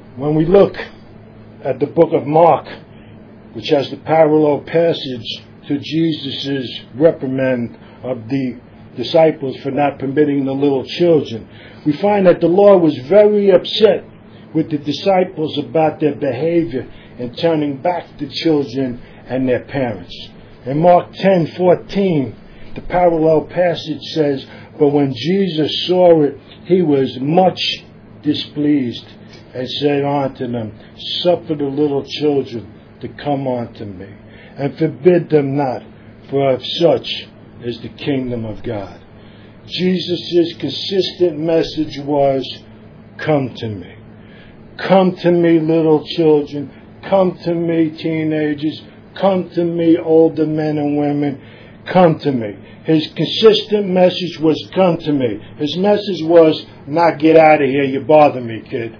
When we look at the book of Mark, which has the parallel passage to Jesus' reprimand of the disciples for not permitting the little children, we find that the Lord was very upset with the disciples about their behavior in turning back the children and their parents. In Mark 10:14, the parallel passage says, "But when Jesus saw it, he was much displeased and said unto them, Suffer the little children to come unto me, and forbid them not, for of such is the kingdom of God." Jesus' consistent message was, "Come to me. Come to me, little children. Come to me, teenagers. Come to me, older men and women. Come to me." His consistent message was, "Come to me." His message was not, "Get out of here, you bother me, kid,"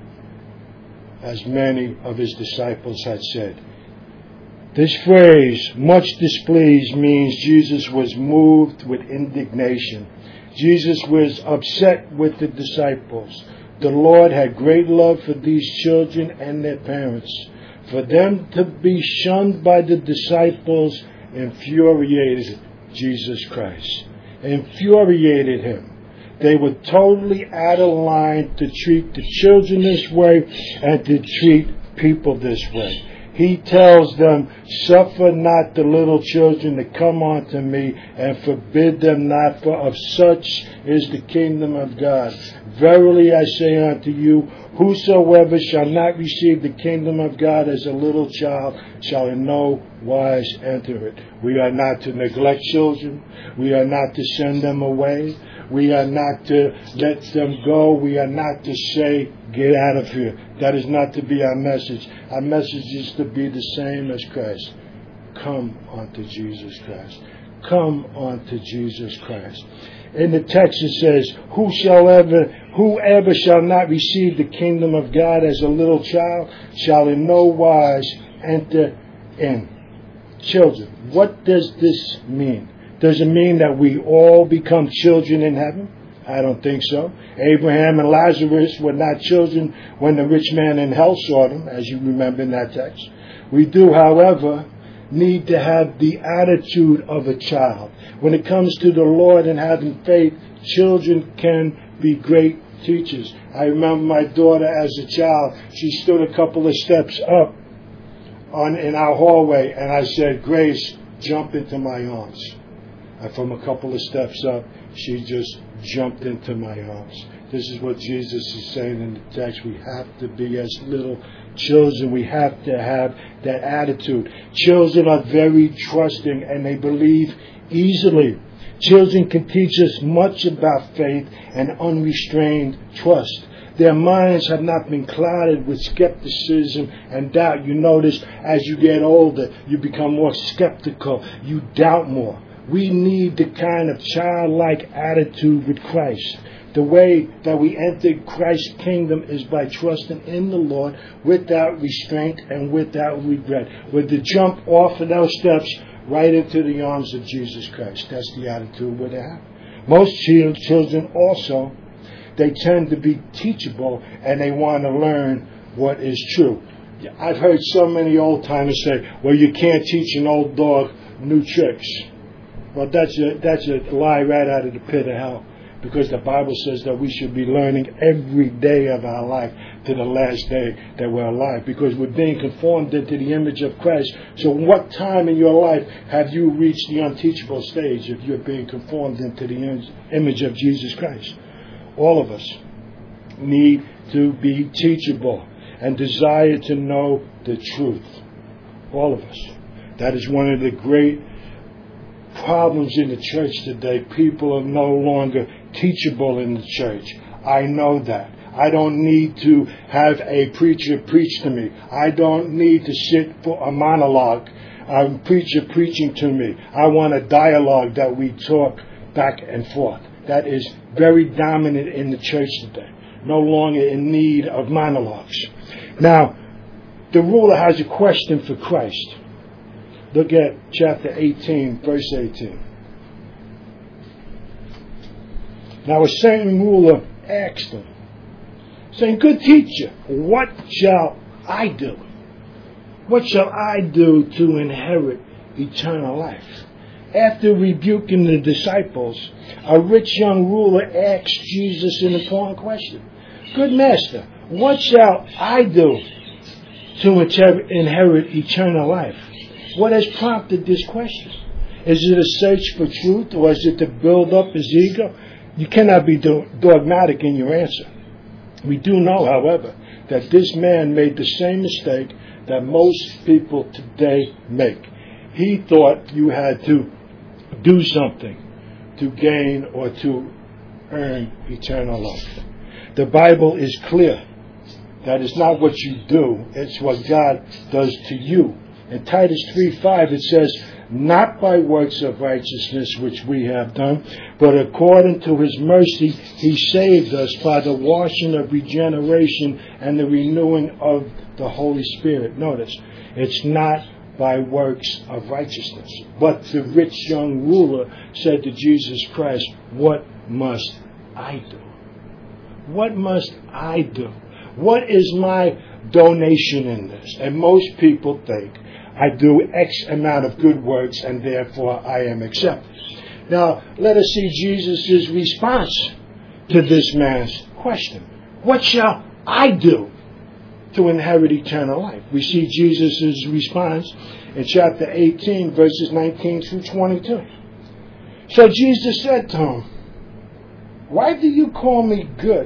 as many of his disciples had said. This phrase, "much displeased," means Jesus was moved with indignation. Jesus was upset with the disciples. The Lord had great love for these children and their parents. For them to be shunned by the disciples infuriated Jesus Christ. Infuriated him. They were totally out of line to treat the children this way and to treat people this way. He tells them, "Suffer not the little children to come unto me, and forbid them not, for of such is the kingdom of God. Verily I say unto you, whosoever shall not receive the kingdom of God as a little child shall in no wise enter it." We are not to neglect children. We are not to send them away. We are not to let them go. We are not to say, "Get out of here." That is not to be our message. Our message is to be the same as Christ. Come unto Jesus Christ. Come unto Jesus Christ. In the text it says, whoever shall not receive the kingdom of God as a little child shall in no wise enter in. Children, what does this mean? Does it mean that we all become children in heaven? I don't think so. Abraham and Lazarus were not children when the rich man in hell saw them, as you remember in that text. We do, however, need to have the attitude of a child. When it comes to the Lord and having faith, children can be great teachers. I remember my daughter as a child. She stood a couple of steps up in our hallway, and I said, "Grace, jump into my arms." And from a couple of steps up, she just jumped into my arms. This is what Jesus is saying in the text. We have to be as little children. We have to have that attitude. Children are very trusting and they believe easily. Children can teach us much about faith and unrestrained trust. Their minds have not been clouded with skepticism and doubt. You notice as you get older, you become more skeptical. You doubt more. We need the kind of childlike attitude with Christ. The way that we enter Christ's kingdom is by trusting in the Lord without restraint and without regret. We're to jump off of those steps right into the arms of Jesus Christ. That's the attitude we're to have. Most children also, they tend to be teachable and they want to learn what is true. I've heard so many old timers say, "Well, you can't teach an old dog new tricks." Well, that's a lie right out of the pit of hell, because the Bible says that we should be learning every day of our life to the last day that we're alive, because we're being conformed into the image of Christ. So what time in your life have you reached the unteachable stage if you're being conformed into the image of Jesus Christ? All of us need to be teachable and desire to know the truth. All of us. That is one of the great problems in the church today. People are no longer teachable in the church. I know that. I don't need to have a preacher preach to me. I don't need to sit for a monologue. A preacher preaching to me. I want a dialogue that we talk back and forth. That is very dominant in the church today. No longer in need of monologues. Now, the ruler has a question for Christ. Look at chapter 18, verse 18. Now a certain ruler asked him, saying, "Good teacher, what shall I do? What shall I do to inherit eternal life?" After rebuking the disciples, a rich young ruler asked Jesus an important question. "Good master, what shall I do to inherit eternal life?" What has prompted this question? Is it a search for truth, or is it to build up his ego? You cannot be dogmatic in your answer. We do know, however, that this man made the same mistake that most people today make. He thought you had to do something to gain or to earn eternal life. The Bible is clear that it's not what you do, it's what God does to you. In Titus 3:5 it says, "Not by works of righteousness which we have done, but according to his mercy he saved us by the washing of regeneration and the renewing of the Holy Spirit." Notice, it's not by works of righteousness. But the rich young ruler said to Jesus Christ, "What must I do? What must I do? What is my donation in this?" And most people think, I do X amount of good works and therefore I am accepted. Now, let us see Jesus' response to this man's question. What shall I do to inherit eternal life? We see Jesus' response in chapter 18, verses 19 through 22. So Jesus said to him, "Why do you call me good?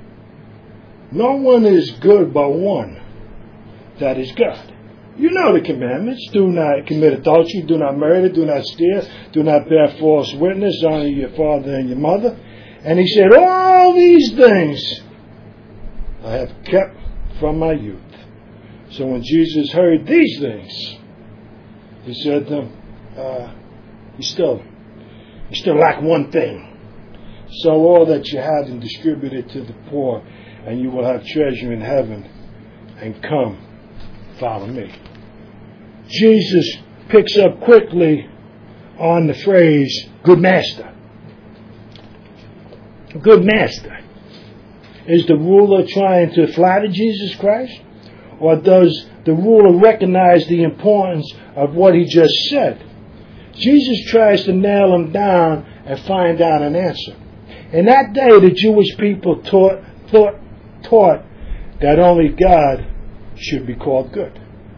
No one is good but one, that is God. You know the commandments. Do not commit adultery, do not murder, do not steal, do not bear false witness, honor your father and your mother." And he said, "All these things I have kept from my youth." So when Jesus heard these things, he said to him, you still lack one thing. Sell all that you have and distribute it to the poor, and you will have treasure in heaven, and come, follow me. Jesus picks up quickly on the phrase, "Good master." Good master. Is the ruler trying to flatter Jesus Christ? Or does the ruler recognize the importance of what he just said? Jesus tries to nail him down and find out an answer. In that day, the Jewish people taught that only God should be called good.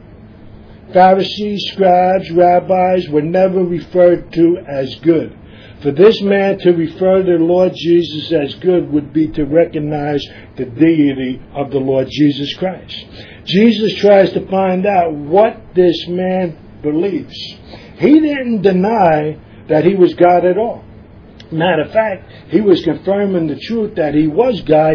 Pharisees, scribes, rabbis were never referred to as good. For this man to refer to the Lord Jesus as good would be to recognize the deity of the Lord Jesus Christ. Jesus tries to find out what this man believes. He didn't deny that he was God at all. Matter of fact, he was confirming the truth that he was God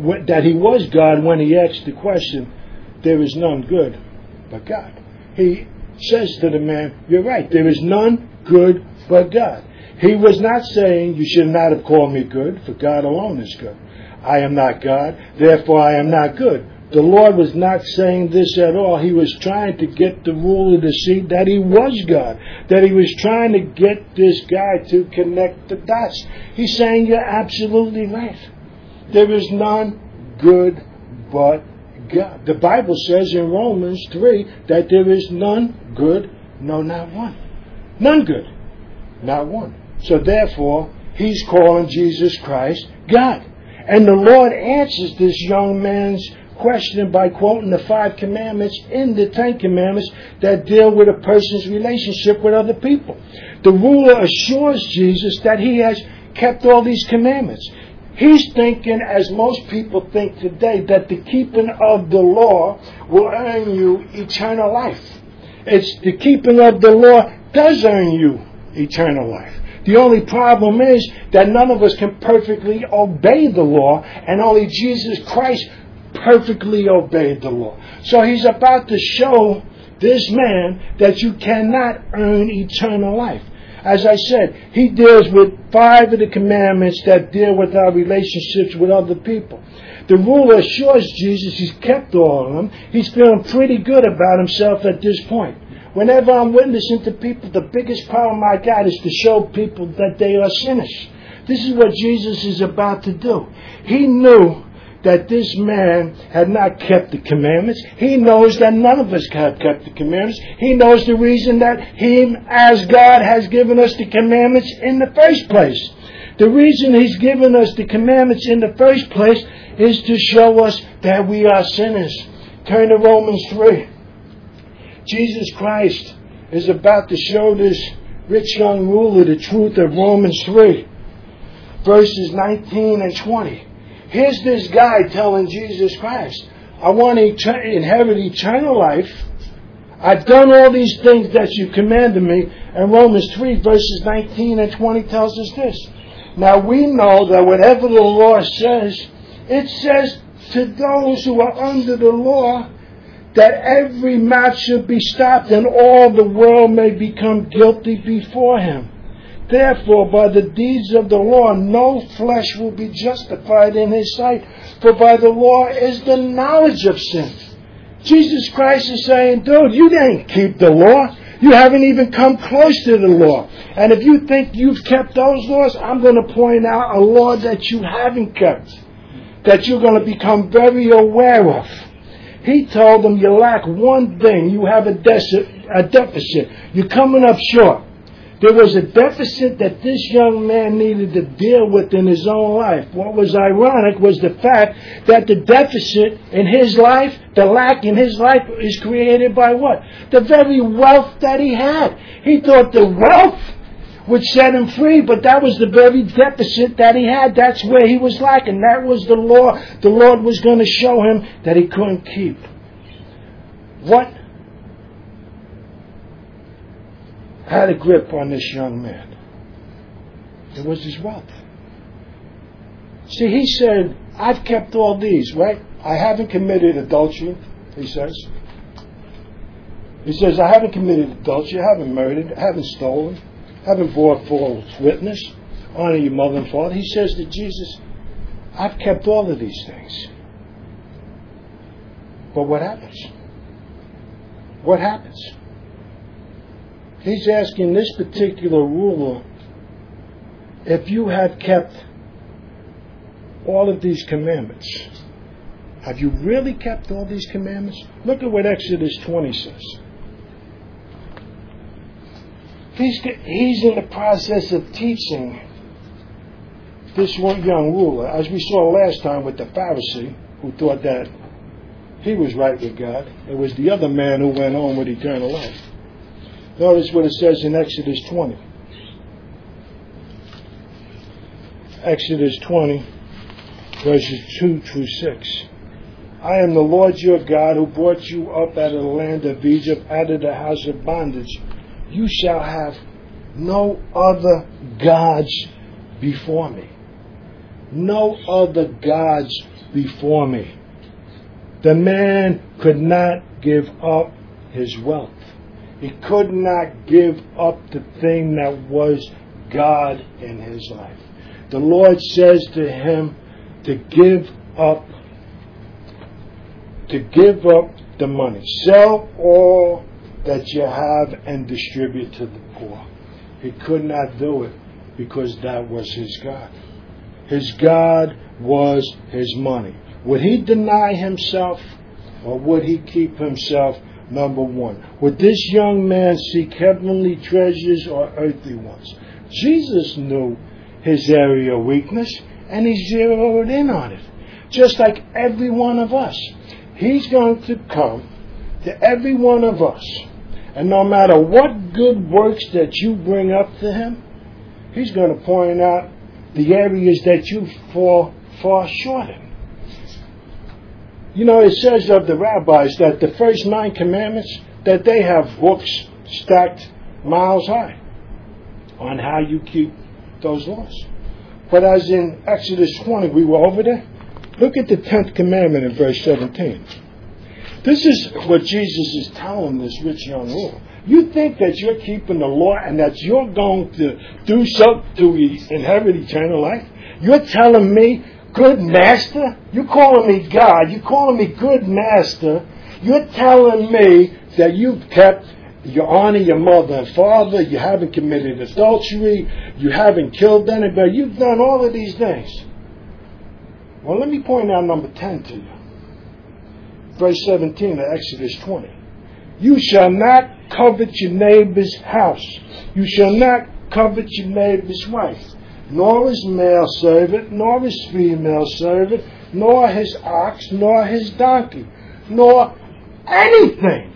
when he asked the question, "There is none good but God." He says to the man, "You're right, there is none good but God." He was not saying, "You should not have called me good, for God alone is good. I am not God, therefore I am not good." The Lord was not saying this at all. He was trying to get the ruler to see that he was God, that he was trying to get this guy to connect the dots. He's saying, "You're absolutely right. There is none good but God." The Bible says in Romans 3 that there is none good, no, not one. None good, not one. So therefore, he's calling Jesus Christ God. And the Lord answers this young man's question by quoting the 5 commandments in the 10 commandments that deal with a person's relationship with other people. The ruler assures Jesus that he has kept all these commandments. He's thinking, as most people think today, that the keeping of the law will earn you eternal life. It's the keeping of the law does earn you eternal life. The only problem is that none of us can perfectly obey the law, and only Jesus Christ perfectly obeyed the law. So he's about to show this man that you cannot earn eternal life. As I said, he deals with 5 of the commandments that deal with our relationships with other people. The ruler assures Jesus he's kept all of them. He's feeling pretty good about himself at this point. Whenever I'm witnessing to people, the biggest problem I got is to show people that they are sinners. This is what Jesus is about to do. He knew that this man had not kept the commandments. He knows that none of us have kept the commandments. He knows the reason that He, as God, has given us the commandments in the first place. The reason He's given us the commandments in the first place is to show us that we are sinners. Turn to Romans 3. Jesus Christ is about to show this rich young ruler the truth of Romans 3, verses 19 and 20. Here's this guy telling Jesus Christ, I want to inherit eternal life. I've done all these things that you commanded me. And Romans 3, verses 19 and 20 tells us this. Now we know that whatever the law says, it says to those who are under the law that every mouth should be stopped and all the world may become guilty before Him. Therefore, by the deeds of the law, no flesh will be justified in His sight, for by the law is the knowledge of sin. Jesus Christ is saying, dude, you didn't keep the law. You haven't even come close to the law. And if you think you've kept those laws, I'm going to point out a law that you haven't kept, that you're going to become very aware of. He told them, you lack one thing. You have a deficit. You're coming up short. There was a deficit that this young man needed to deal with in his own life. What was ironic was the fact that the deficit in his life, the lack in his life, is created by what? The very wealth that he had. He thought the wealth would set him free, but that was the very deficit that he had. That's where he was lacking. That was the law. The Lord was going to show him that he couldn't keep. What had a grip on this young man? It was his wealth. See, he said, I've kept all these, right? I haven't committed adultery, he says. He says, I haven't committed adultery, I haven't murdered, I haven't stolen, I haven't bore false witness, honor your mother and father. He says to Jesus, I've kept all of these things. But what happens? What happens? He's asking this particular ruler, if you have kept all of these commandments, have you really kept all these commandments? Look at what Exodus 20 says. He's in the process of teaching this one young ruler, as we saw last time with the Pharisee, who thought that he was right with God. It was the other man who went on with eternal life. Notice what it says in Exodus 20. Exodus 20, verses 2 through 6. I am the Lord your God who brought you up out of the land of Egypt, out of the house of bondage. You shall have no other gods before me. No other gods before me. The man could not give up his wealth. He could not give up the thing that was God in his life. The Lord says to him to give up the money. Sell all that you have and distribute to the poor. He could not do it because that was his God. His God was his money. Would he deny himself or would he keep himself? Number one, would this young man seek heavenly treasures or earthly ones? Jesus knew his area of weakness and he zeroed in on it. Just like every one of us. He's going to come to every one of us. And no matter what good works that you bring up to him, he's going to point out the areas that you fall far short in. You know, it says of the rabbis that the first 9 commandments, that they have books stacked miles high on how you keep those laws. But as in Exodus 20, we were over there, look at the 10th commandment in verse 17. This is what Jesus is telling this rich young ruler. You think that you're keeping the law and that you're going to do something to inherit eternal life? You're telling me, good master? You're calling me God. You're calling me good master. You're telling me that you've kept, you honor your mother and father. You haven't committed adultery. You haven't killed anybody. You've done all of these things. Well, let me point out number 10 to you. Verse 17 of Exodus 20. You shall not covet your neighbor's house. You shall not covet your neighbor's wife, nor his male servant, nor his female servant, nor his ox, nor his donkey, nor anything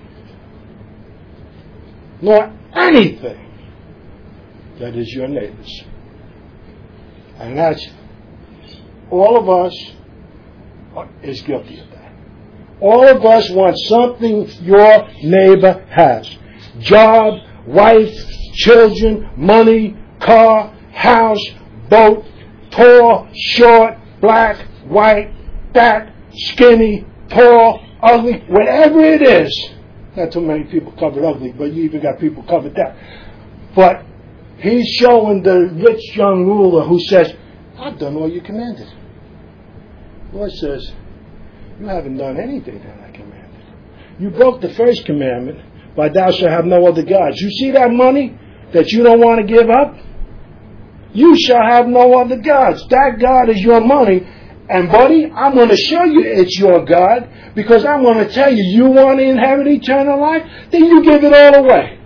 that is your neighbor's. And that's, all of us is guilty of that. All of us want something your neighbor has. Job, wife, children, money, car, house, boat, tall, short, black, white, fat, skinny, tall, ugly, whatever it is. Not too many people covered ugly, but you even got people covered that. But he's showing the rich young ruler who says, I've done all you commanded. The Lord says, you haven't done anything that I commanded. You broke the first commandment by thou shalt have no other gods. You see that money that you don't want to give up? You shall have no other gods. That God is your money. And buddy, I'm going to show you it's your God, because I'm going to tell you, you want to inherit eternal life? Then you give it all away.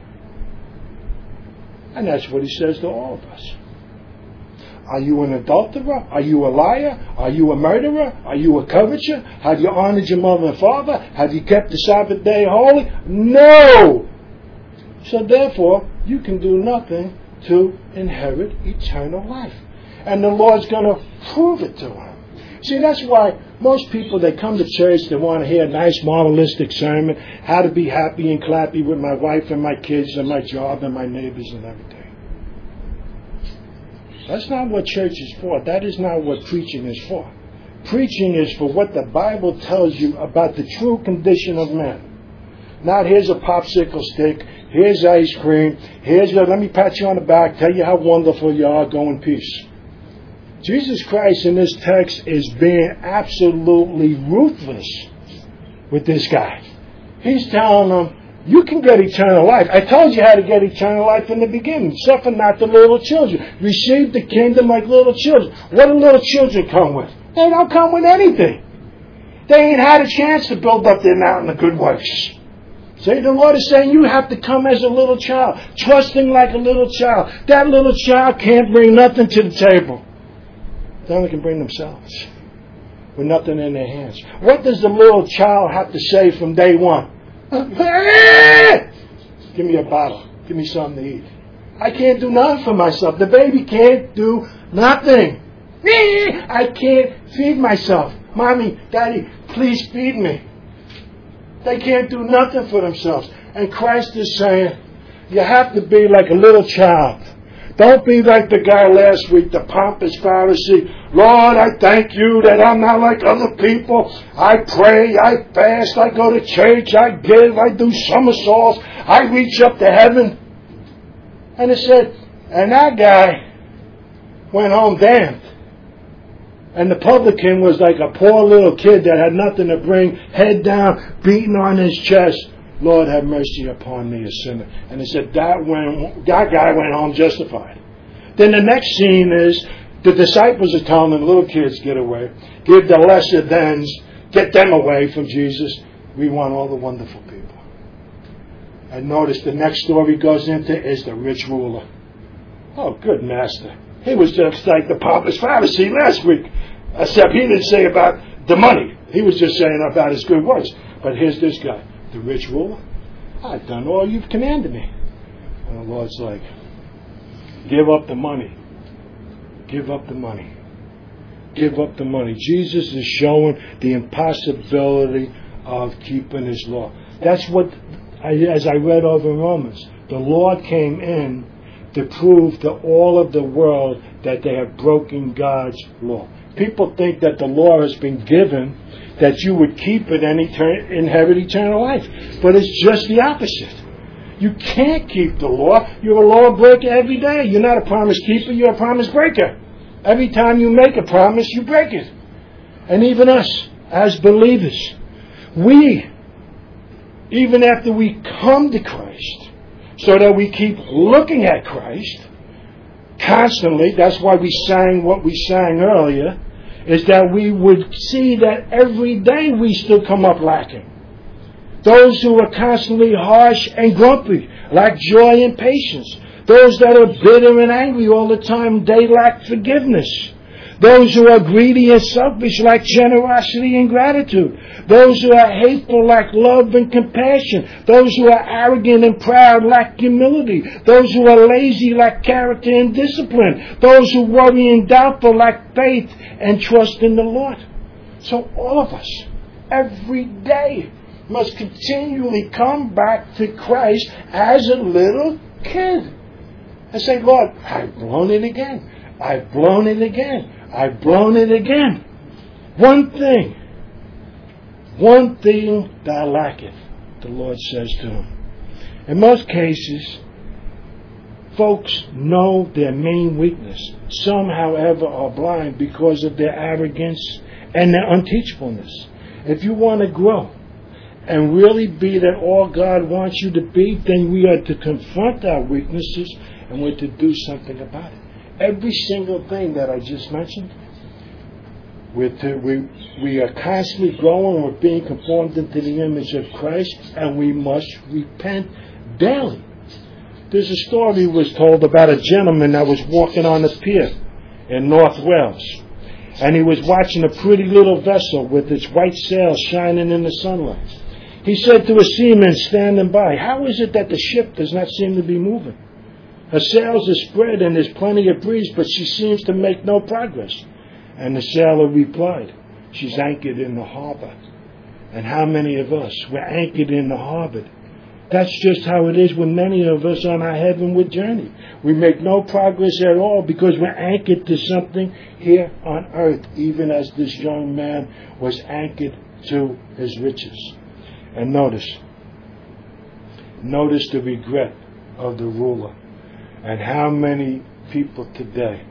And that's what he says to all of us. Are you an adulterer? Are you a liar? Are you a murderer? Are you a coveter? Have you honored your mother and father? Have you kept the Sabbath day holy? No! So therefore, you can do nothing to inherit eternal life. And the Lord's going to prove it to him. See, that's why most people, they come to church, they want to hear a nice moralistic sermon, how to be happy and clappy with my wife and my kids and my job and my neighbors and everything. That's not what church is for. That is not what preaching is for. Preaching is for what the Bible tells you about the true condition of man. Not here's a popsicle stick, here's ice cream, let me pat you on the back, tell you how wonderful you are, go in peace. Jesus Christ in this text is being absolutely ruthless with this guy. He's telling him, you can get eternal life. I told you how to get eternal life in the beginning. Suffer not the little children. Receive the kingdom like little children. What do little children come with? They don't come with anything. They ain't had a chance to build up their mountain of good works. See, the Lord is saying you have to come as a little child, trusting like a little child. That little child can't bring nothing to the table. They only can bring themselves with nothing in their hands. What does the little child have to say from day one? Give me a bottle. Give me something to eat. I can't do nothing for myself. The baby can't do nothing. I can't feed myself. Mommy, Daddy, please feed me. They can't do nothing for themselves. And Christ is saying, you have to be like a little child. Don't be like the guy last week, the pompous Pharisee. Lord, I thank you that I'm not like other people. I pray, I fast, I go to church, I give, I do somersaults, I reach up to heaven. And it said, and that guy went home damned. And the publican was like a poor little kid that had nothing to bring, head down, beating on his chest. Lord, have mercy upon me, a sinner. And it said that guy went home justified. Then the next scene is the disciples are telling them, little kids, get away. Give the lesser thans, get them away from Jesus. We want all the wonderful people. And notice the next story goes into is the rich ruler. Oh, good master. He was just like the pompous Pharisee last week. Except he didn't say about the money. He was just saying about his good works. But here's this guy. The rich ruler, I've done all you've commanded me. And the Lord's like, give up the money. Give up the money. Give up the money. Jesus is showing the impossibility of keeping his law. That's what, as I read over Romans, the Lord came in to prove to all of the world that they have broken God's law. People think that the law has been given that you would keep it and inherit eternal life. But it's just the opposite. You can't keep the law. You're a law breaker every day. You're not a promise keeper, you're a promise breaker. Every time you make a promise, you break it. And even us, as believers, we, even after we come to Christ, so that we keep looking at Christ constantly, that's why we sang what we sang earlier, is that we would see that every day we still come up lacking. Those who are constantly harsh and grumpy lack joy and patience. Those that are bitter and angry all the time, they lack forgiveness. Those who are greedy and selfish lack generosity and gratitude. Those who are hateful lack love and compassion. Those who are arrogant and proud lack humility. Those who are lazy lack character and discipline. Those who worry and doubtful lack faith and trust in the Lord. So all of us, every day, must continually come back to Christ as a little kid. And say, Lord, I've blown it again. I've blown it again. I've blown it again. One thing thou lacketh, the Lord says to him. In most cases, folks know their main weakness. Some, however, are blind because of their arrogance and their unteachableness. If you want to grow and really be that all God wants you to be, then we are to confront our weaknesses and we're to do something about it. Every single thing that I just mentioned, we are constantly growing. We're being conformed into the image of Christ, and we must repent daily. There's a story was told about a gentleman that was walking on the pier in North Wales, and he was watching a pretty little vessel with its white sails shining in the sunlight. He said to a seaman standing by, "How is it that the ship does not seem to be moving? Her sails are spread and there's plenty of breeze, but she seems to make no progress." And the sailor replied, "She's anchored in the harbor." And how many of us, we're anchored in the harbor? That's just how it is with many of us on our heavenward journey. We make no progress at all because we're anchored to something here on earth, even as this young man was anchored to his riches. And notice the regret of the ruler. And how many people today,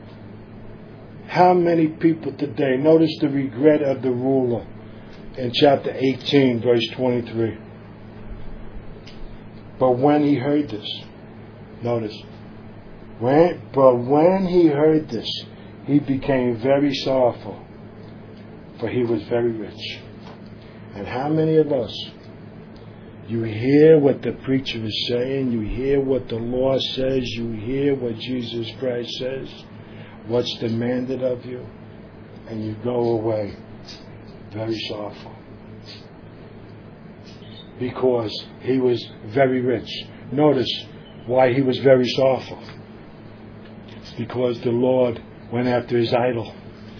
notice the regret of the ruler in chapter 18, verse 23. But when he heard this, when he heard this, he became very sorrowful, for he was very rich. And how many of us, you hear what the preacher is saying, you hear what the law says, you hear what Jesus Christ says, what's demanded of you, and you go away very sorrowful. Because he was very rich. Notice why he was very sorrowful. Because the Lord went after his idol.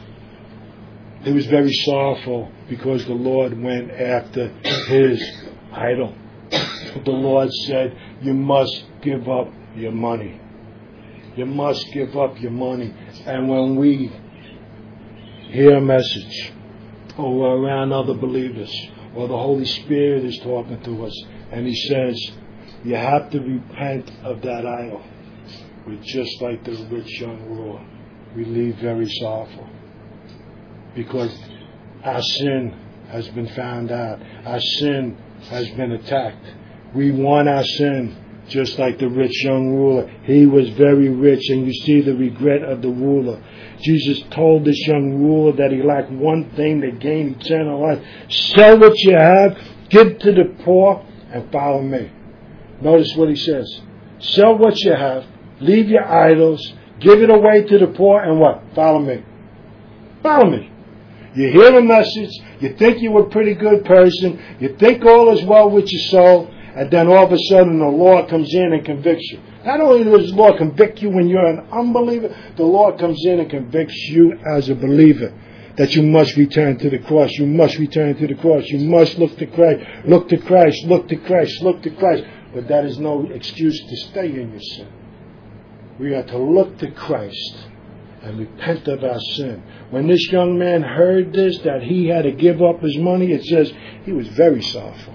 He was very sorrowful because the Lord went after his idol. The Lord said, you must give up your money. You must give up your money. And when we hear a message, or we're around other believers, or the Holy Spirit is talking to us, and He says, you have to repent of that idol. We're just like the rich young ruler. We leave very sorrowful. Because our sin has been found out. Our sin has been attacked. We want our sin just like the rich young ruler. He was very rich, and you see the regret of the ruler. Jesus told this young ruler that he lacked one thing to gain eternal life. Sell what you have, give to the poor, and follow me. Notice what he says. Sell what you have, leave your idols, give it away to the poor, and what? Follow me. Follow me. You hear the message, you think you're a pretty good person, you think all is well with your soul, and then all of a sudden the law comes in and convicts you. Not only does the law convict you when you're an unbeliever, the law comes in and convicts you as a believer. That you must return to the cross. You must return to the cross. You must look to Christ. Look to Christ. Look to Christ. Look to Christ. But that is no excuse to stay in your sin. We are to look to Christ and repent of our sin. When this young man heard this, that he had to give up his money, it says he was very sorrowful.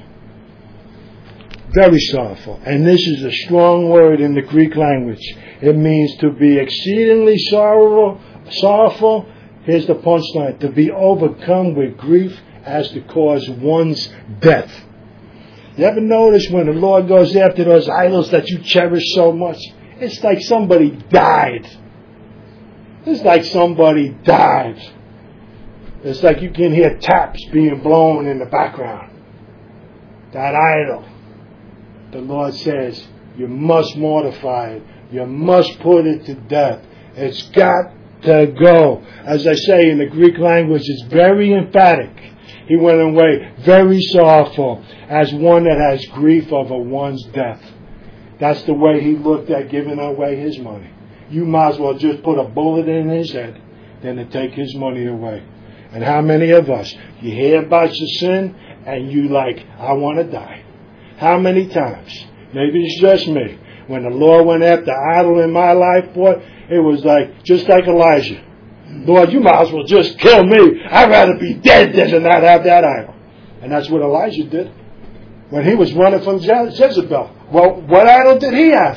Very sorrowful. And this is a strong word in the Greek language. It means to be exceedingly sorrowful. Here's the punchline. To be overcome with grief as to cause one's death. You ever notice when the Lord goes after those idols that you cherish so much? It's like somebody died. It's like somebody died. It's like you can hear taps being blown in the background. That idol. The Lord says, you must mortify it. You must put it to death. It's got to go. As I say in the Greek language, it's very emphatic. He went away very sorrowful, as one that has grief over one's death. That's the way he looked at giving away his money. You might as well just put a bullet in his head than to take his money away. And how many of us, you hear about your sin and you like, I want to die. How many times? Maybe it's just me. When the Lord went after idol in my life, boy, it was like, just like Elijah. Lord, you might as well just kill me. I'd rather be dead than to not have that idol. And that's what Elijah did when he was running from Jezebel. Well, what idol did he have?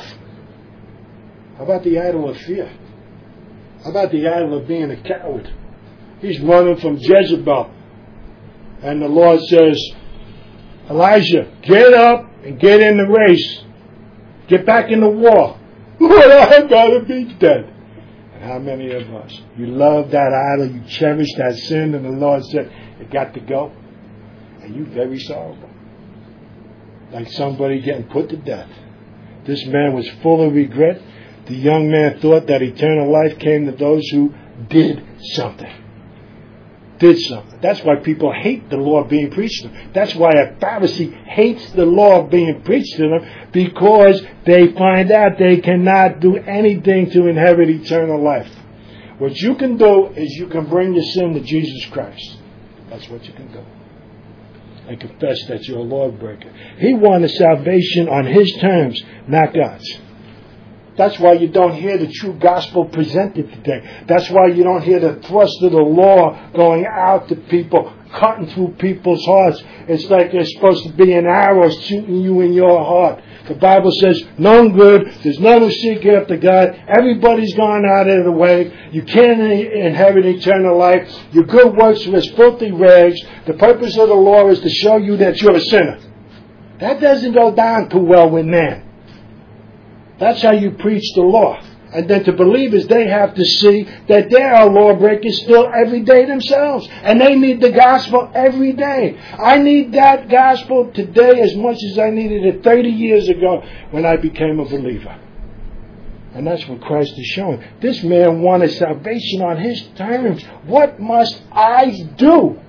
How about the idol of fear? How about the idol of being a coward? He's running from Jezebel. And the Lord says, Elijah, get up and get in the race. Get back in the war. Lord, I'd rather be dead. And how many of us, you love that idol, you cherish that sin, and the Lord said, it got to go. And you very sorrowful. Like somebody getting put to death. This man was full of regret. The young man thought that eternal life came to those who did something. That's why people hate the law being preached to them. That's why a Pharisee hates the law being preached to them, because they find out they cannot do anything to inherit eternal life. What you can do is you can bring your sin to Jesus Christ. That's what you can do. And confess that you're a lawbreaker. He wanted salvation on his terms, not God's. That's why you don't hear the true gospel presented today. That's why you don't hear the thrust of the law going out to people, cutting through people's hearts. It's like there's supposed to be an arrow shooting you in your heart. The Bible says, none good. There's none who seek after God. Everybody's gone out of the way. You can't inherit eternal life. Your good works are as filthy rags. The purpose of the law is to show you that you're a sinner. That doesn't go down too well with man. That's how you preach the law. And then to believers, they have to see that they are lawbreakers still every day themselves. And they need the gospel every day. I need that gospel today as much as I needed it 30 years ago when I became a believer. And that's what Christ is showing. This man wanted salvation on his terms. What must I do?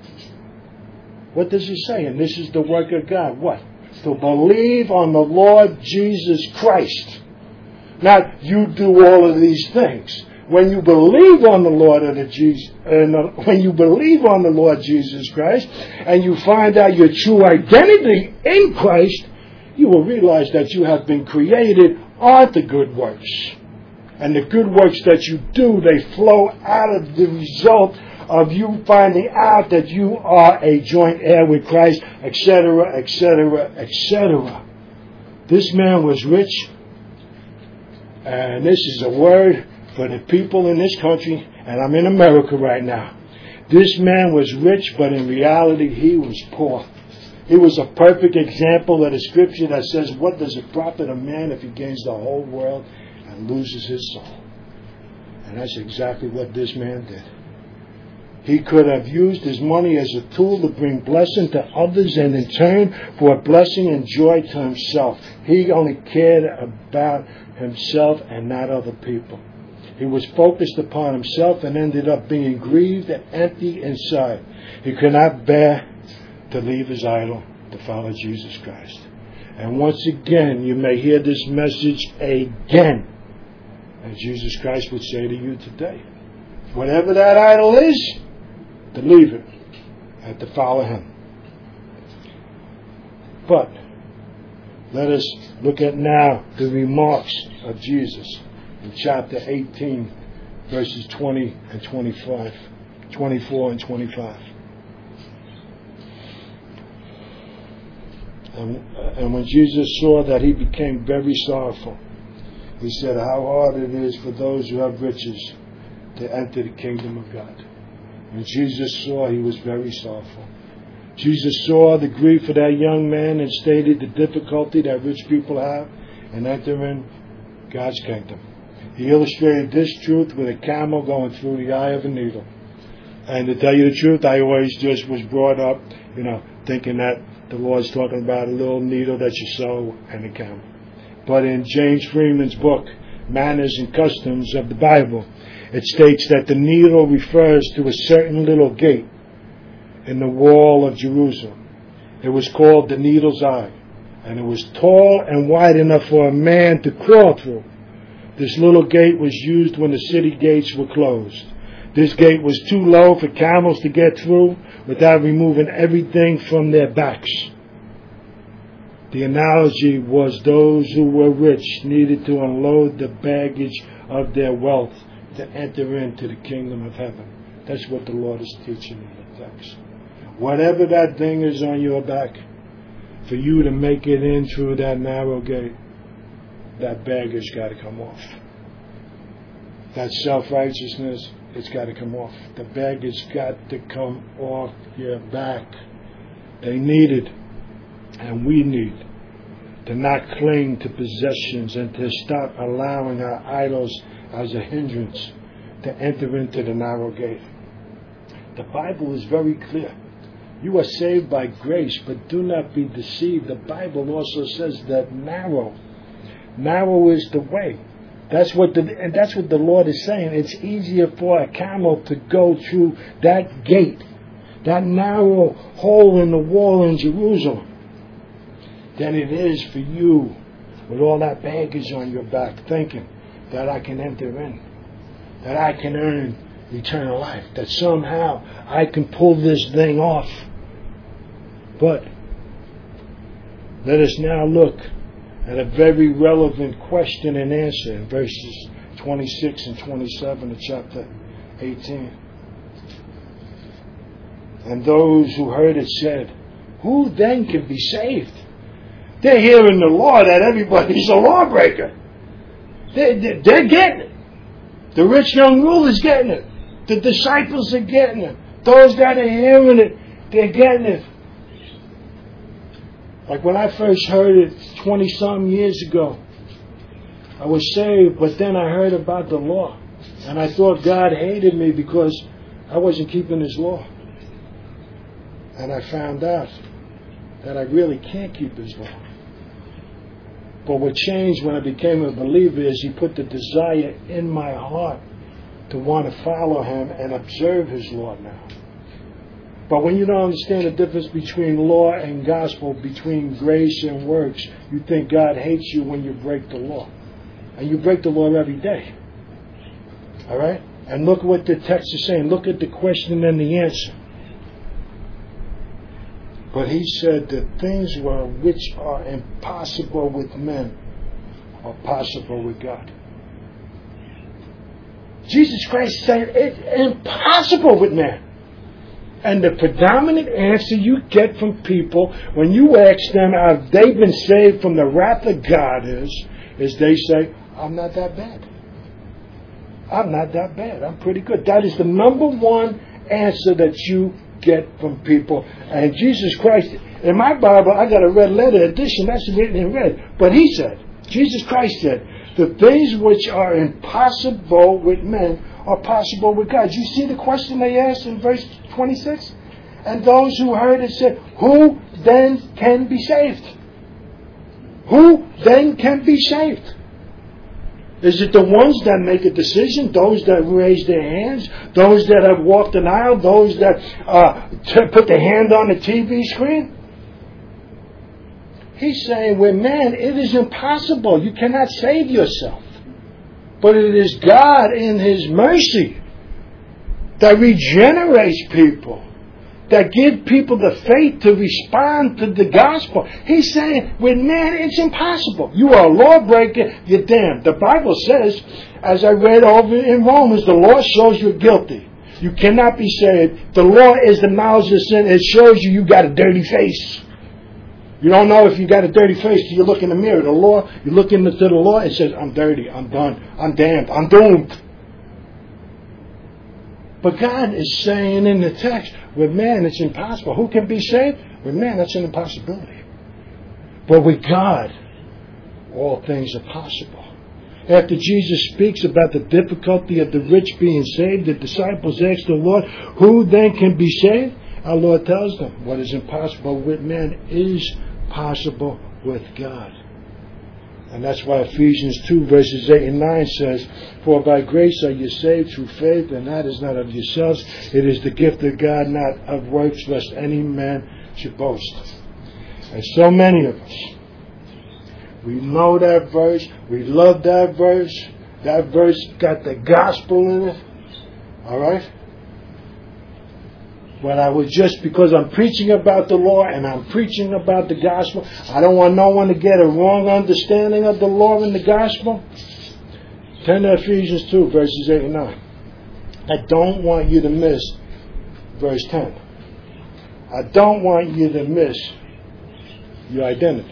What does he say? And this is the work of God. What? To believe on the Lord Jesus Christ. Not you do all of these things. When you believe on the Lord when you believe on the Lord Jesus Christ, and you find out your true identity in Christ, you will realize that you have been created unto good works. And the good works that you do, they flow out of the result of you finding out that you are a joint heir with Christ, etc., etc., etc. This man was rich, and this is a word for the people in this country, and I'm in America right now. This man was rich, but in reality he was poor. He was a perfect example of the scripture that says, what does it profit a man if he gains the whole world and loses his soul? And that's exactly what this man did. He could have used his money as a tool to bring blessing to others and in turn brought blessing and joy to himself. He only cared about himself and not other people. He was focused upon himself and ended up being grieved and empty inside. He could not bear to leave his idol to follow Jesus Christ. And once again, you may hear this message again. And Jesus Christ would say to you today, whatever that idol is, to leave it and to follow him. But let us look at now the remarks of Jesus in chapter 18, verses 20 and 25, 24 and 25. And when Jesus saw that, he became very sorrowful. He said, how hard it is for those who have riches to enter the kingdom of God. When Jesus saw, he was very sorrowful. Jesus saw the grief of that young man and stated the difficulty that rich people have in entering God's kingdom. He illustrated this truth with a camel going through the eye of a needle. And to tell you the truth, I always just was brought up, thinking that the Lord's talking about a little needle that you sew and a camel. But in James Freeman's book, Manners and Customs of the Bible, it states that the needle refers to a certain little gate in the wall of Jerusalem. It was called the Needle's Eye, and it was tall and wide enough for a man to crawl through. This little gate was used when the city gates were closed. This gate was too low for camels to get through without removing everything from their backs. The analogy was those who were rich needed to unload the baggage of their wealth to enter into the kingdom of heaven. That's what the Lord is teaching in the text. Whatever that thing is on your back, for you to make it in through that narrow gate, that baggage got to come off. That self-righteousness, it's got to come off. The baggage got to come off your back. They need it, and we need to not cling to possessions and to stop allowing our idols as a hindrance to enter into the narrow gate. The Bible is very clear. You are saved by grace, but do not be deceived. The Bible also says that narrow is the way. That's what the Lord is saying. It's easier for a camel to go through that gate, that narrow hole in the wall in Jerusalem, than it is for you with all that baggage on your back, thinking that I can enter in, that I can earn eternal life, that somehow I can pull this thing off. But let us now look at a very relevant question and answer in verses 26 and 27 of chapter 18. And those who heard it said, "Who then can be saved?" They're hearing the law that everybody's a lawbreaker. They're getting it. The rich young ruler's getting it. The disciples are getting it. Those that are hearing it, they're getting it. Like when I first heard it 20-some years ago, I was saved, but then I heard about the law. And I thought God hated me because I wasn't keeping His law. And I found out that I really can't keep His law. But what changed when I became a believer is He put the desire in my heart to want to follow Him and observe His law now. But when you don't understand the difference between law and gospel, between grace and works, you think God hates you when you break the law. And you break the law every day. All right? And look what the text is saying. Look at the question and the answer. But He said that things which are impossible with men are possible with God. Jesus Christ said it's impossible with man. And the predominant answer you get from people when you ask them have they been saved from the wrath of God is they say, I'm not that bad. I'm not that bad. I'm pretty good. That is the number one answer that you get from people. And Jesus Christ, in my Bible, I got a red letter edition, that's written in red. But He said, Jesus Christ said, the things which are impossible with men are possible with God. You see the question they asked in verse 26? And those who heard it said, who then can be saved? Who then can be saved? Is it the ones that make a decision? Those that raise their hands? Those that have walked an aisle? Those that put their hand on the TV screen? He's saying, with man, it is impossible. You cannot save yourself. But it is God in His mercy that regenerates people, that give people the faith to respond to the gospel. He's saying, with man, it's impossible. You are a lawbreaker, you're damned. The Bible says, as I read over in Romans, the law shows you're guilty. You cannot be saved. The law is the knowledge of sin. It shows you got a dirty face. You don't know if you got a dirty face till you look in the mirror. The law, you look into the law, it says, I'm dirty, I'm done, I'm damned, I'm doomed. But God is saying in the text, with man it's impossible. Who can be saved? With man that's an impossibility. But with God, all things are possible. After Jesus speaks about the difficulty of the rich being saved, the disciples ask the Lord, who then can be saved? Our Lord tells them, what is impossible with man is possible with God. And that's why Ephesians 2 verses 8 and 9 says, for by grace are you saved through faith, and that is not of yourselves. It is the gift of God, not of works, lest any man should boast. And so many of us, we know that verse. We love that verse. That verse got the gospel in it. All right? But I was just, because I'm preaching about the law and I'm preaching about the gospel, I don't want no one to get a wrong understanding of the law and the gospel. Turn to Ephesians 2, verses 8 and 9. I don't want you to miss verse 10. I don't want you to miss your identity.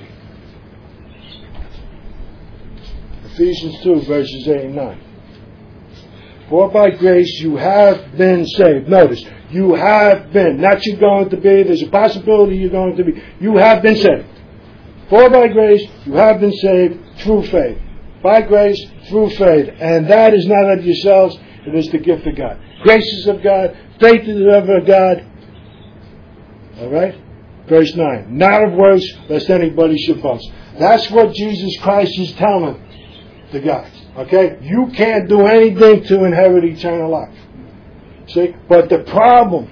Ephesians 2, verses 8 and 9. For by grace you have been saved. Notice, you have been. Not you're going to be. There's a possibility you're going to be. You have been saved. For by grace you have been saved through faith. By grace, through faith. And that is not of yourselves. It is the gift of God. Grace is of God. Faith is of God. All right? Verse 9. Not of works, lest anybody should boast. That's what Jesus Christ is telling the guys. Okay? You can't do anything to inherit eternal life. See? But the problem,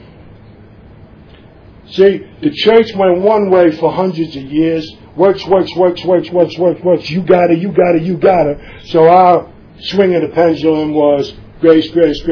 see, the church went one way for hundreds of years. Works. You got it. So our swing of the pendulum was grace.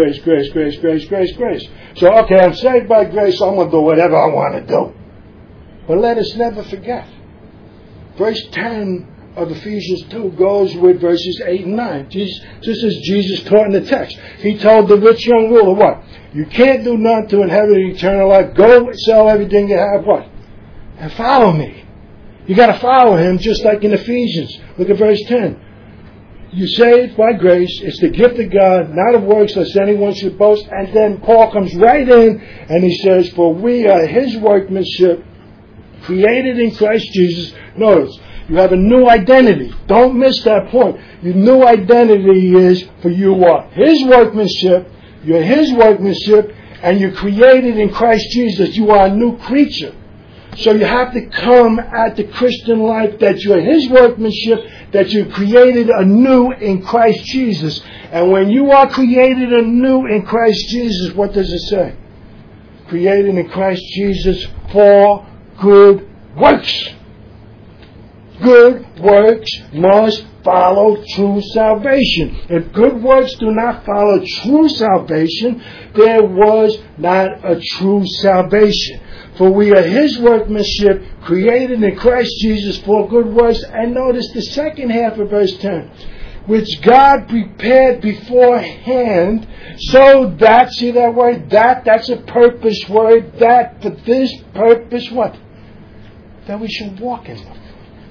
So, okay, I'm saved by grace, so I'm going to do whatever I want to do. But let us never forget. Verse 10 of Ephesians 2 goes with verses 8 and 9. Just as Jesus taught in the text. He told the rich young ruler what? You can't do nothing to inherit eternal life. Go sell everything you have, what? And follow me. You got to follow him just like in Ephesians. Look at verse 10. You saved by grace. It's the gift of God, not of works, lest anyone should boast. And then Paul comes right in and he says, for we are his workmanship, created in Christ Jesus. Notice, you have a new identity. Don't miss that point. Your new identity is for you what? His workmanship. You're his workmanship, and you're created in Christ Jesus. You are a new creature. So you have to come at the Christian life that you're his workmanship, that you're created anew in Christ Jesus. And when you are created anew in Christ Jesus, what does it say? Created in Christ Jesus for good works. Good works must follow true salvation. If good works do not follow true salvation, there was not a true salvation. For we are his workmanship, created in Christ Jesus for good works. And notice the second half of verse 10. Which God prepared beforehand, so that, see that word? That's a purpose word. That, for this purpose, what? That we should walk in them.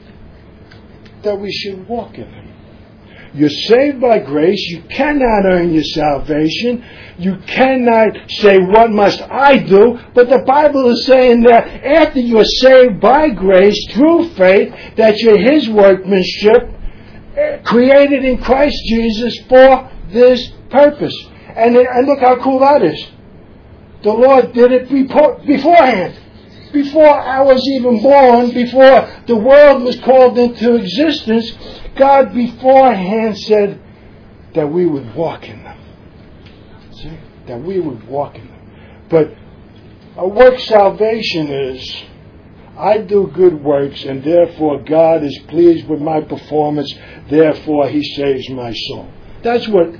That we should walk in them. You're saved by grace. You cannot earn your salvation. You cannot say, what must I do? But the Bible is saying that after you're saved by grace through faith, that you're his workmanship, created in Christ Jesus for this purpose. And look how cool that is. The Lord did it beforehand. Before I was even born, before the world was called into existence, God beforehand said that we would walk in them. See? That we would walk in them. But a work salvation is, I do good works, and therefore God is pleased with my performance, therefore he saves my soul. That's what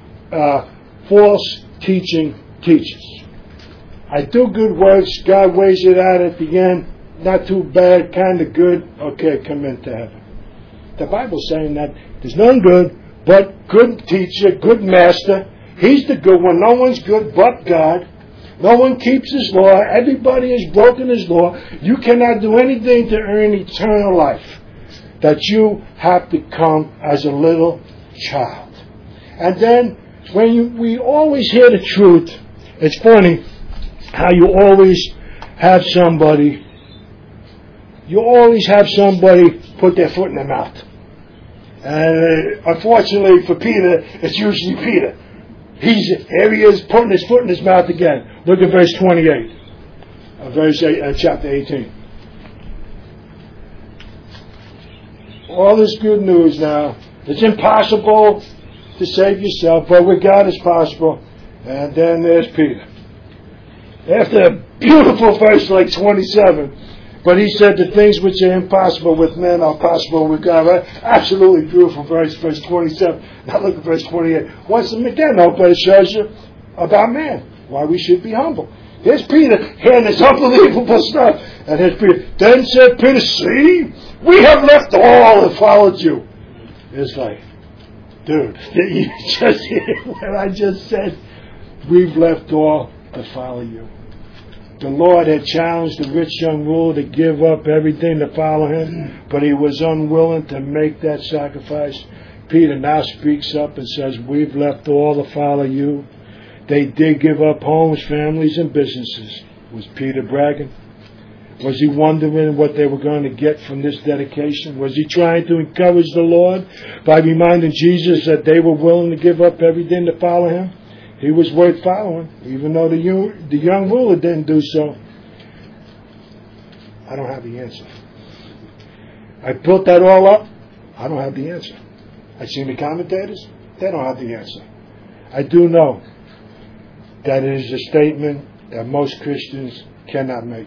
false teaching teaches. I do good works, God weighs it out at the end, not too bad, kind of good, okay, come into heaven. The Bible's saying that there's none good, but good teacher, good master. He's the good one. No one's good but God. No one keeps his law. Everybody has broken his law. You cannot do anything to earn eternal life. That you have to come as a little child. And then, when we always hear the truth, it's funny how you always have somebody put their foot in their mouth. And unfortunately for Peter, it's usually Peter. Here he is putting his foot in his mouth again. Look at verse 28. Chapter 18. All this good news now. It's impossible to save yourself, but with God it's possible. And then there's Peter. After a beautiful verse like 27, but he said the things which are impossible with men are possible with God. Right? Absolutely beautiful verse 27. Now look at verse 28. Once again, though, but it shows you about man, why we should be humble. Here's Peter hearing this unbelievable stuff. And here's Peter. Then said Peter, see, we have left all and followed you. It's like, dude, you just hear what I just said. We've left all to follow you. The Lord had challenged the rich young ruler to give up everything to follow him, but he was unwilling to make that sacrifice. Peter now speaks up and says, we've left all to follow you. They did give up homes, families, and businesses. Was Peter bragging? Was he wondering what they were going to get from this dedication? Was he trying to encourage the Lord by reminding Jesus that they were willing to give up everything to follow him? He was worth following, even though the young ruler didn't do so. I don't have the answer. I built that all up. I don't have the answer. I've seen the commentators. They don't have the answer. I do know that it is a statement that most Christians cannot make.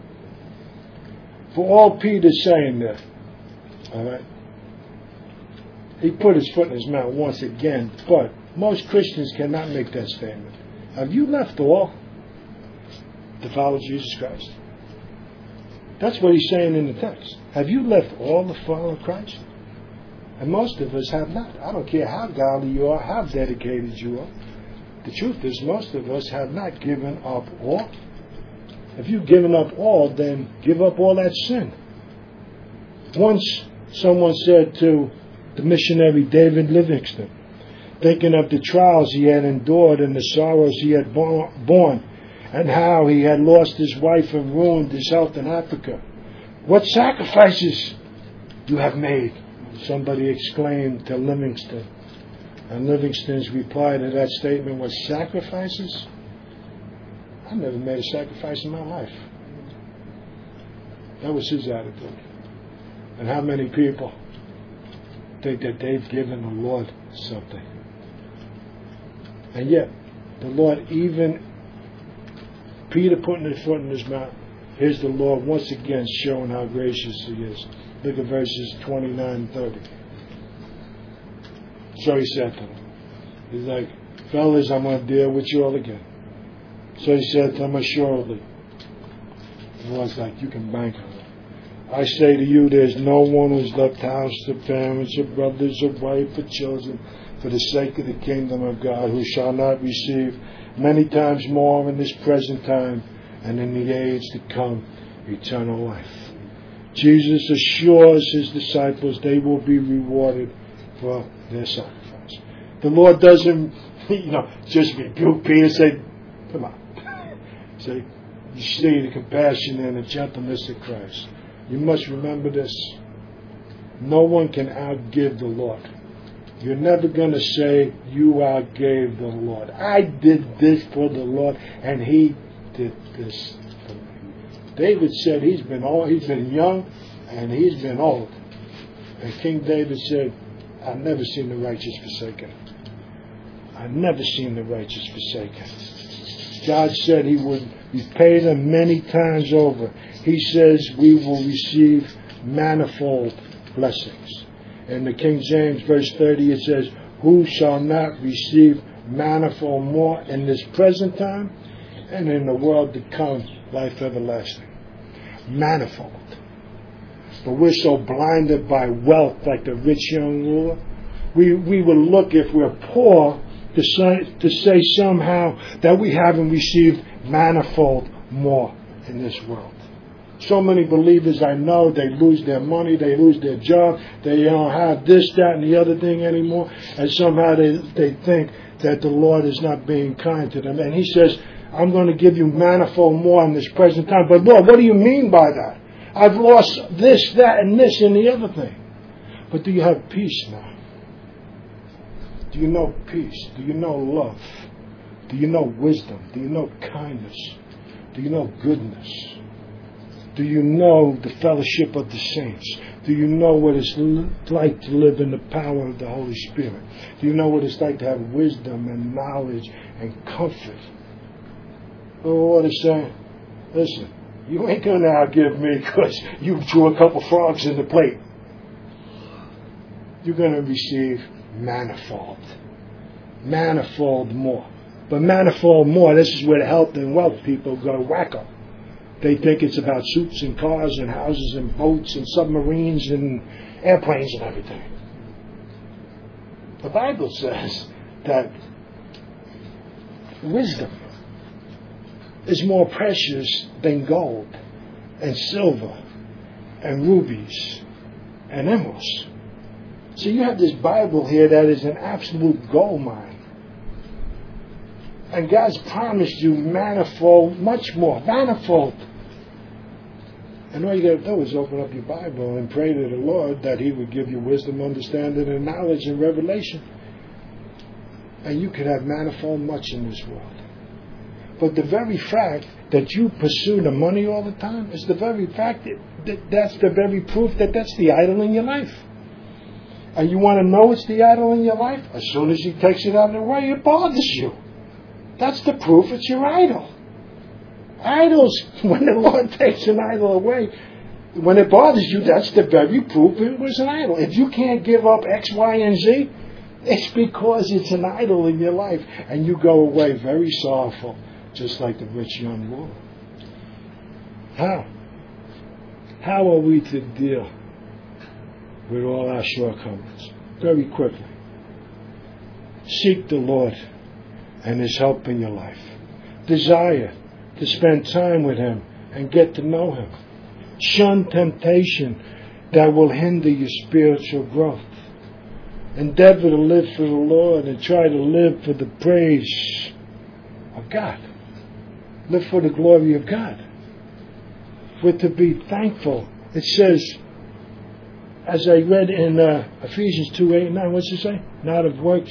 For all Peter's saying there, all right, he put his foot in his mouth once again, but most Christians cannot make that statement. Have you left all to follow Jesus Christ? That's what he's saying in the text. Have you left all to follow Christ? And most of us have not. I don't care how godly you are, how dedicated you are. The truth is, most of us have not given up all. If you've given up all, then give up all that sin. Once someone said to the missionary David Livingstone, thinking of the trials he had endured and the sorrows he had borne, and how he had lost his wife and ruined his health in Africa. What sacrifices you have made, somebody exclaimed to Livingstone. And Livingstone's reply to that statement was, sacrifices? I've never made a sacrifice in my life. That was his attitude. And how many people think that they've given the Lord something? And yet, the Lord, even Peter putting his foot in his mouth, here's the Lord once again showing how gracious he is. Look at verses 29 and 30. So he said to them, he's like, fellas, I'm going to deal with you all again. So he said to them, assuredly. The Lord's like, you can bank on it. I say to you, there's no one who's left house or parents or brothers or wife or children for the sake of the kingdom of God who shall not receive many times more in this present time and in the age to come eternal life. Jesus assures his disciples they will be rewarded for their sacrifice. The Lord doesn't, just rebuke Peter and say, come on. Say, you see the compassion and the gentleness of Christ. You must remember this. No one can outgive the Lord. You're never going to say, you outgave the Lord. I did this for the Lord, and he did this for me. David said he's been young, and he's been old. And King David said, I've never seen the righteous forsaken. I've never seen the righteous forsaken. God said he would repay them many times over. He says we will receive manifold blessings. In the King James verse 30 it says, who shall not receive manifold more in this present time and in the world to come life everlasting. Manifold. But we're so blinded by wealth like the rich young ruler. We will look, if we're poor, to say somehow that we haven't received manifold more in this world. So many believers I know, they lose their money, they lose their job, they don't have this, that, and the other thing anymore, and somehow they think that the Lord is not being kind to them. And he says, I'm going to give you manifold more in this present time. But Lord, what do you mean by that? I've lost this, that, and this, and the other thing. But do you have peace now? Do you know peace? Do you know love? Do you know wisdom? Do you know kindness? Do you know goodness? Do you know the fellowship of the saints? Do you know what it's like to live in the power of the Holy Spirit? Do you know what it's like to have wisdom and knowledge and comfort? The Lord is saying, listen, you ain't going to outgive me because you threw a couple frogs in the plate. You're going to receive manifold. Manifold more. But manifold more, this is where the health and wealth people go wacko. They think it's about suits and cars and houses and boats and submarines and airplanes and everything. The Bible says that wisdom is more precious than gold and silver and rubies and emeralds. So you have this Bible here that is an absolute gold mine. And God's promised you manifold, much more, manifold. And all you got to do is open up your Bible and pray to the Lord that He would give you wisdom, understanding, and knowledge and revelation. And you could have manifold much in this world. But the very fact that you pursue the money all the time is the very fact that's the very proof that that's the idol in your life. And you want to know it's the idol in your life? As soon as He takes it out of the way, it bothers you. That's the proof it's your idol. Idols, when the Lord takes an idol away, when it bothers you, that's the very proof it was an idol. If you can't give up X, Y, and Z, it's because it's an idol in your life. And you go away very sorrowful, just like the rich young ruler. How? How are we to deal with all our shortcomings? Very quickly. Seek the Lord and His help in your life. Desire to spend time with Him and get to know Him. Shun temptation that will hinder your spiritual growth. Endeavor to live for the Lord and try to live for the praise of God. Live for the glory of God. We're to be thankful. It says, as I read in Ephesians 2:8-9, what's it say? Not of works.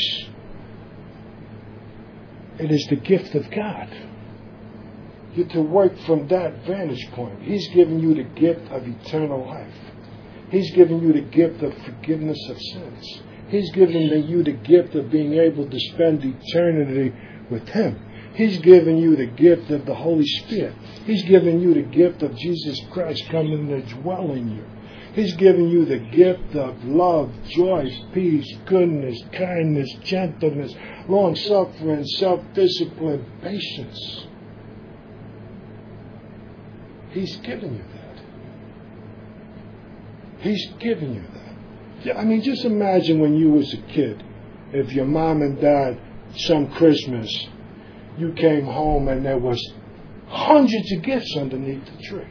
It is the gift of God. You're to work from that vantage point. He's given you the gift of eternal life. He's given you the gift of forgiveness of sins. He's given you the gift of being able to spend eternity with Him. He's given you the gift of the Holy Spirit. He's given you the gift of Jesus Christ coming to dwell in you. He's given you the gift of love, joy, peace, goodness, kindness, gentleness, long-suffering, self-discipline, patience. He's given you that. He's given you that. I mean, just imagine when you was a kid, if your mom and dad, some Christmas, you came home and there was hundreds of gifts underneath the tree.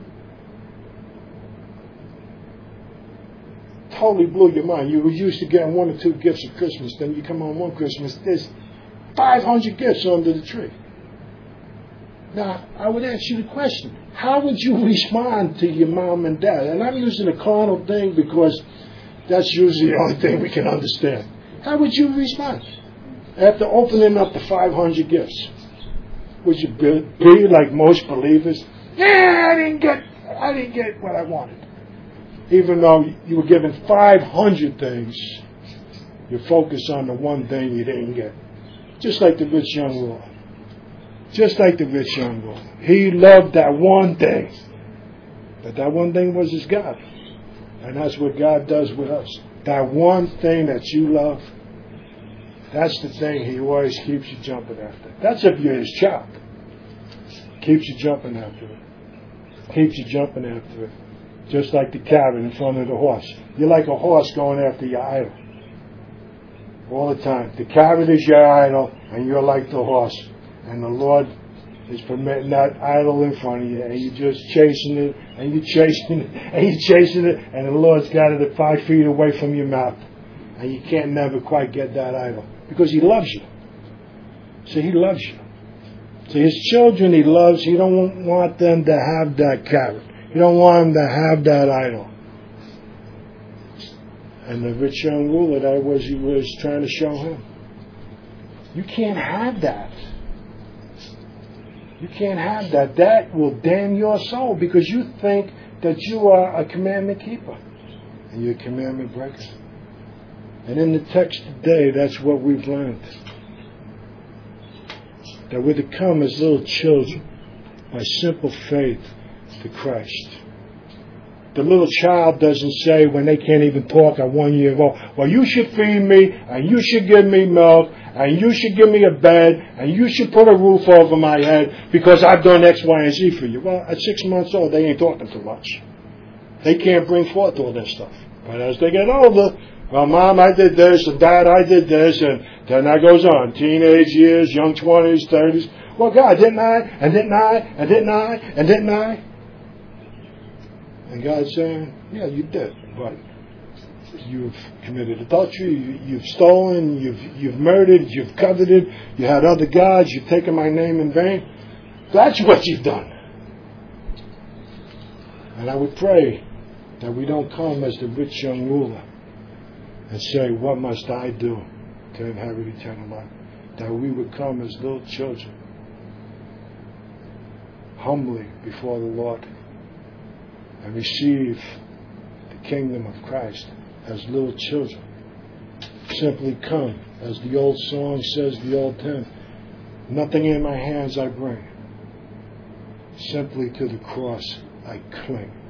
Totally blew your mind. You were used to getting 1 or 2 gifts at Christmas. Then you come home one Christmas, there's 500 gifts under the tree. Now, I would ask you the question, how would you respond to your mom and dad? And I'm using a carnal thing because that's usually the only thing we can understand. How would you respond after opening up the 500 gifts? Would you be like most believers? Yeah, I didn't get what I wanted. Even though you were given 500 things, you focus on the one thing you didn't get. Just like the rich young ruler. Just like the rich young ruler. He loved that one thing. But that one thing was his God. And that's what God does with us. That one thing that you love, that's the thing He always keeps you jumping after. That's if you're His child. Keeps you jumping after it. Keeps you jumping after it. Just like the carrot in front of the horse. You're like a horse going after your idol. All the time. The carrot is your idol, and you're like the horse. And the Lord is permitting that idol in front of you, and you're just chasing it, and you're chasing it, and you're chasing it, and the Lord's got it at 5 feet away from your mouth. And you can't never quite get that idol. Because He loves you. So He loves you. So His children He loves. He don't want them to have that carrot. You don't want them to have that idol. and the rich young ruler that he was trying to show him. You can't have that. You can't have that. That will damn your soul because you think that you are a commandment keeper and you're a commandment breaker. And in the text today, that's what we've learned. That we're to come as little children by simple faith to Christ. The little child doesn't say when they can't even talk at 1 year old, well, you should feed me, and you should give me milk, and you should give me a bed, and you should put a roof over my head because I've done X, Y, and Z for you. Well, at 6 months old, they ain't talking too much. They can't bring forth all that stuff. But as they get older, well, Mom, I did this, and Dad, I did this, and then that goes on. Teenage years, young 20s, 30s. Well, God, didn't I? And didn't I? And didn't I? And didn't I? And God's saying, yeah, you did, but you've committed adultery, you've stolen, you've murdered, you've coveted, you had other gods, you've taken my name in vain. That's what you've done. And I would pray that we don't come as the rich young ruler and say, what must I do to inherit eternal life? That we would come as little children, humbly before the Lord, and receive the kingdom of Christ as little children. Simply come, as the old song says, the old hymn, nothing in my hands I bring, simply to the cross I cling.